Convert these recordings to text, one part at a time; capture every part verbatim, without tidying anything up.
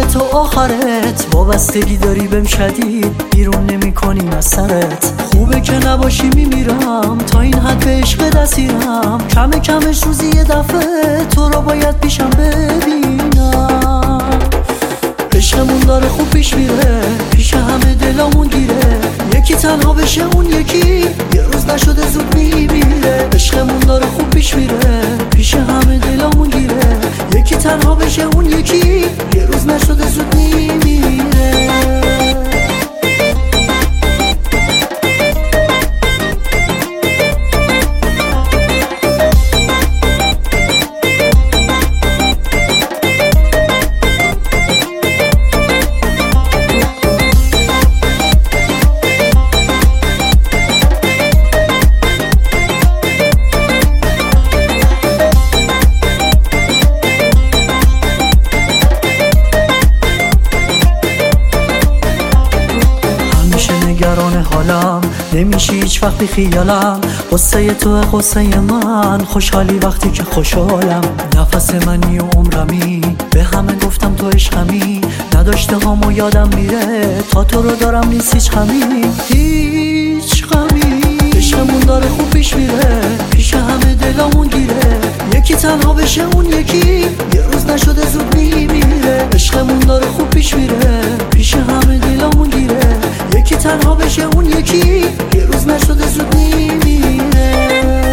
تو آخرت، وابستگی داری بهم شدید، بیرون نمی کنیم از سرت. خوبه که نباشی میمیرم، تا این حد به عشق دستیرم، کم کمش روزی یه دفعه تو رو باید پیشم ببینم. عشقمون داره خوب پیش میره، پیش همه دلامون گیره، یکی تنها بشه اون یکی یه روز نشده زود میمیره. عشقمون داره خوب پیش میره، پیش همه دلامون گیره، یکی تنها بشه اون یکی یه روز نشده زود میمیره. نگران حالم نمیشی هیچ وقت بی خیالم، قصه تو قصه من، خوشحالی وقتی که خوشحالم. نفس منی و عمرمی، به همه گفتم تو عشقمی، نداشته هامو یادم میره، تا تو رو دارم نیست هیچ غمی هیچ غمی. عشقمون داره خوب پیش میره، پیش همه دلامون گیره، یکی تنها بشه اون یکی یه روز نشده زود میمیره. عشقمون داره خوب پیش میره، پیش همه دلامون گیره، یکی تنها بشه اون یکی یه روز نشده زود میمیره.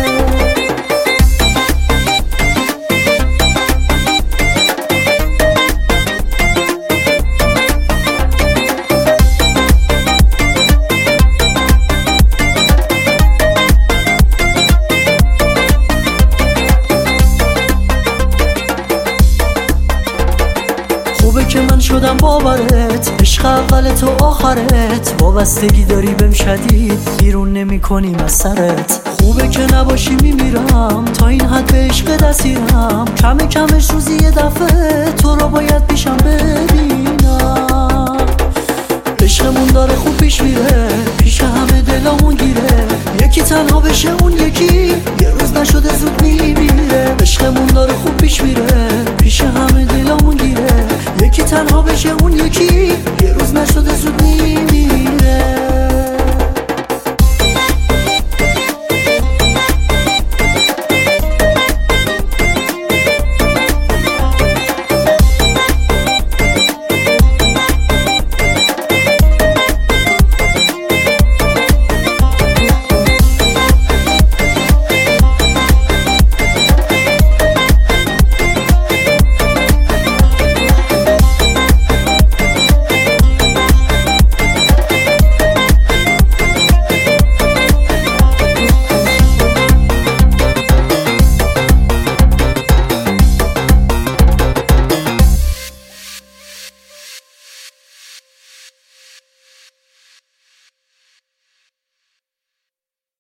خوبه که من شدم باورت، عشق اول تو آخرت، وابستگی داری بهم شدید، بیرون نمی کنیم از سرت. خوبه که نباشی میمیرم، تا این حد به عشق دستیرم، کم کمش روزی یه دفعه تو رو باید پیشم ببینم. عشقمون داره خوب پیش میره، پیش همه دلامون گیره، یکی تنها بشه اون یکی یه روز نشده زود میمیره. عشقمون داره خوب پیش میره، پیش همه دلامون گیره، یکی تنها بشه اون یکی یه روز نشده زود میمیره.